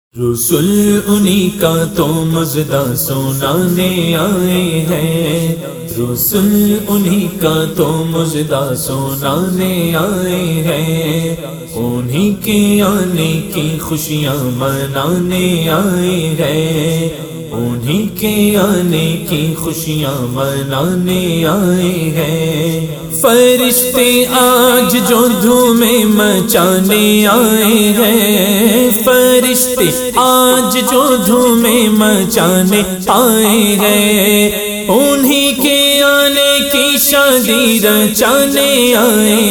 رسول انہی کا تو مژدہ سنانے آئے ہیں، رسول انہی کا تو مژدہ سنانے آئے ہیں، انہی کے آنے کی خوشیاں منانے آئے ہیں، انہی کے آنے کی خوشیاں منانے آئے ہیں۔ فرشتے آج جو دھومیں مچانے آئے ہیں، فرشتے آج جو دھومیں مچانے آئے ہیں، انہی کے آنے کی شادی رچانے آئے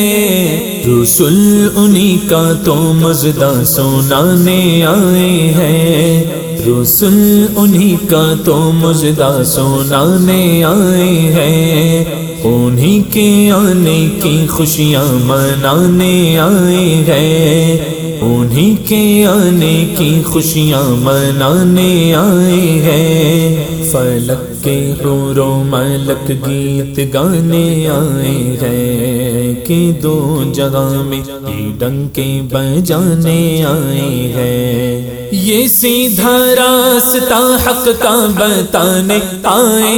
ہیں۔ رسول انہی کا تو مژدہ سنانے آئے ہیں، رسول انہی کا تو مژدہ سنانے آئے ہیں، انہی کے آنے کی خوشیاں منانے آئے ہیں، انہی کے آنے کی خوشیاں منانے آئے ہیں۔ فلک کے حور و ملک گیت گانے آئے ہیں کہ دو جگہ میں یہ ڈنکے بجانے آئے ہیں۔ یہ سیدھا راستہ حق کا بتانے آئے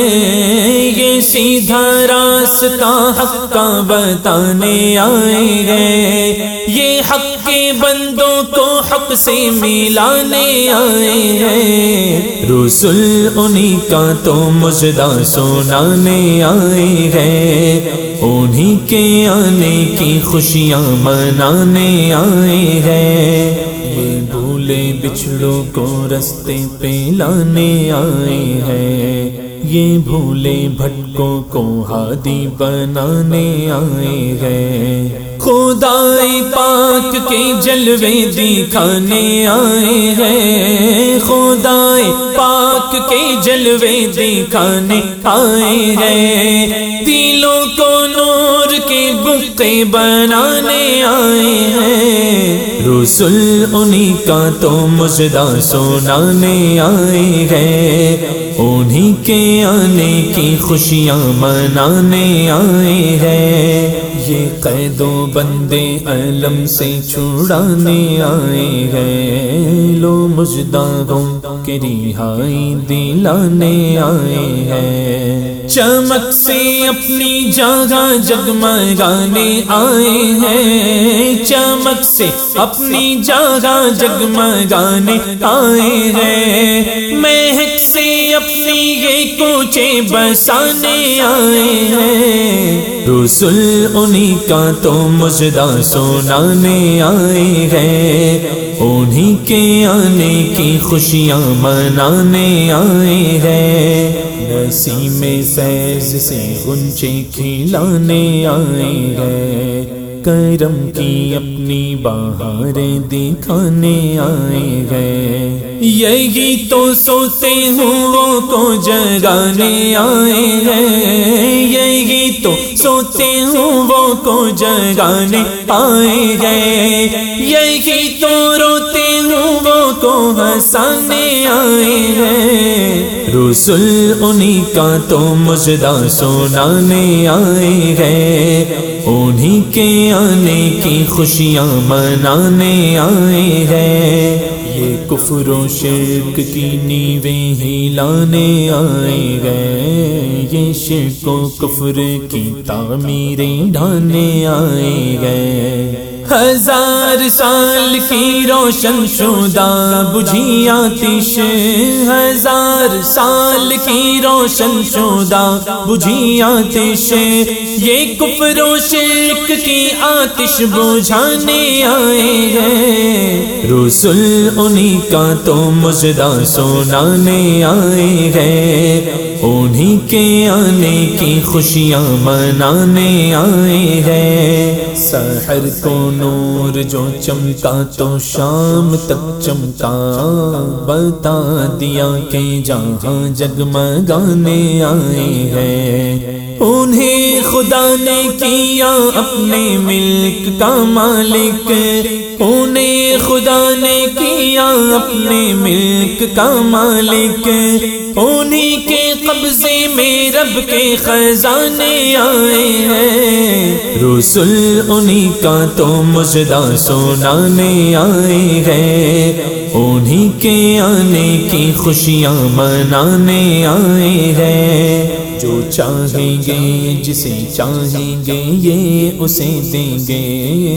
ہیں، یہ سیدھا راستہ حق کا بتانے آئے ہیں، یہ حق کے بندوں کو حق سے ملانے آئے ہیں۔ رسول انہی کا تو مژدہ سنانے آئے ہیں، انہی کے آنے کی خوشیاں منانے آئے ہیں۔ یہ بھولے بچھڑوں کو رستے پہ لانے آئے ہیں، یہ بھولے بھٹکوں کو ہادی بنانے آئے ہیں۔ خدائے پاک کے جلوے دکھانے آئے ہیں، خدائے پاک کے جلوے دکھانے آئے ہیں، دلوں کو نور کے بقعے بنانے آئے ہیں۔ رسول انہی کا تو مژدہ سنانے آئے ہیں، انہی کے آنے کی خوشیاں منانے آئے ہیں۔ یہ قید و بندے علم سے چھڑانے آئے ہیں، لو مژدہ غم کی رہائی دلانے آئے ہیں۔ چمک سے اپنی جگہ جگمگانے آئے ہیں، چمک سے اپنی جگہ جگمگانے آئے ہیں، مہک سے اپنی یہ کوچے بسانے آئے ہیں۔ رسول انہی کا تو مژدہ سنانے آئے ہیں، انہی کے آنے کی خوشیاں منانے آئے ہیں۔ نسیم فیض سے غنچے کھلانے آئے ہیں، کرم کی اپنی بہاریں دکھانے آئے ہیں۔ یہی تو سوتے ہوں کو جگانے آئے ہیں، یہی تو سوتے ہوں کو جگانے آئے ہیں، یہی تو روتے ہوں کو ہنسانے آئے ہیں۔ رسول انہی کا تو مژدہ سنانے آئے ہیں، انہی کے آنے کی خوشیاں منانے آئے ہیں۔ یہ کفر و شرک کی نیویں ہلانے آئے ہیں، یہ شرک و کفر کی تعمیریں ڈھانے آئے ہیں۔ ہزار سال کی روشن شدہ بجھی آتش، ہزار سال کی روشن شدہ بجھی آتش، یہ کفر و شرک کی آتش بجھانے آئے ہیں۔ رسول انہی کا تو مژدہ سنانے آئے ہیں، انہی کے آنے کی خوشیاں منانے آئے ہیں۔ سحر کو نور جو چمکا تو شام تک چمکا، بتا دیا کہ جہاں جگمگانے آئے ہیں۔ انہیں خدا نے کیا اپنے ملک کا مالک، انہیں خدا نے کیا اپنے ملک کا مالک، انہی کے قبضے میں رب کے خزانے آئے ہیں۔ رسول انہی کا تو مژدہ سنانے آئے ہیں، انہی کے آنے کی خوشیاں منانے آئے ہیں۔ جو چاہیں گے جسے چاہیں گے یہ اسے دیں گے،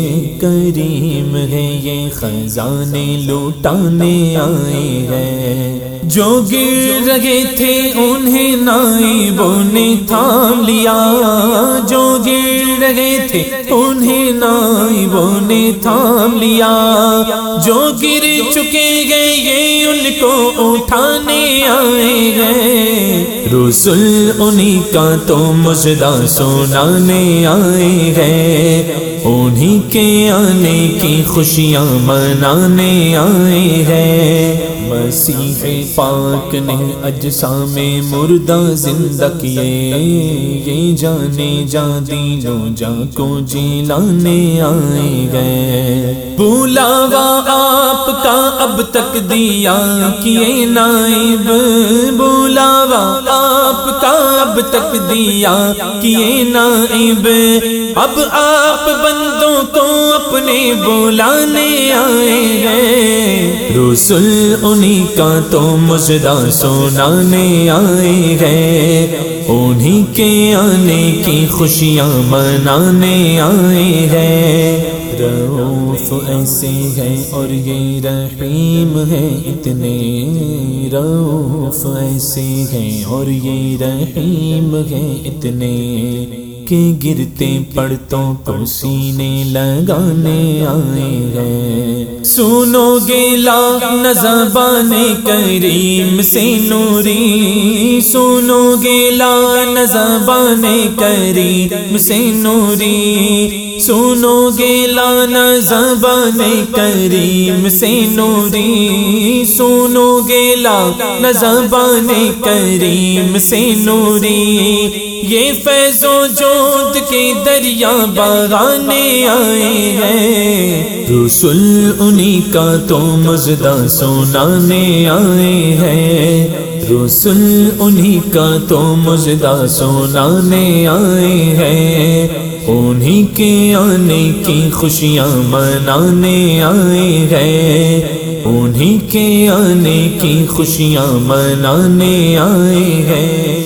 کریم ہے یہ خزانے لوٹانے آئے ہیں۔ جو گر رہے تھے انہیں نائبوں نے تھام لیا، جو گر رہے تھے انہیں نائبوں نے تھام لیا، جو گر چکے گئے یہ ان کو اٹھانے آئے ہیں۔ رسول انہی کا تو مژدہ سنانے آئے ہیں، انہی کے آنے کی خوشیاں منانے آئے ہیں۔ مسیح پاک نے اجسام مردہ زندہ کیے، یہ جانے جا دینوں جا کو جلانے آئے گئے۔ بلاوا آپ کا اب تک دیا کیے نائب، بلاوا آپ کا اب تک دیا کیے نائب، اب آپ بندوں کو اپنے بلانے آئے ہیں۔ رسول انہی کا تو مژدہ سنانے آئے ہیں، انہی کے آنے کی خوشیاں منانے آئے ہیں۔ رؤوف ایسے ہے اور یہ رحیم ہے اتنے، رؤوف ایسے ہے اور یہ رحیم ہے اتنے، کہ گرتے پڑتوں کو سینے لگانے آئے ہیں۔ سنو گے لعن زبان کریم سے نوری، سنو گے لعن زبان کریم سے نوری، سنو گے لعن زبان کریم سے نوری، سنو گے لعن زبان کریم سے نوری، یہ فیض و جود کے دریا بہانے آئے ہیں۔ رسول انہی کا تو مژدہ سنانے آئے ہیں، رسول انہی کا تو مژدہ سنانے آئے ہیں، انہی کے آنے کی خوشیاں منانے آئے ہیں، انہی کے آنے کی خوشیاں منانے آئے ہیں۔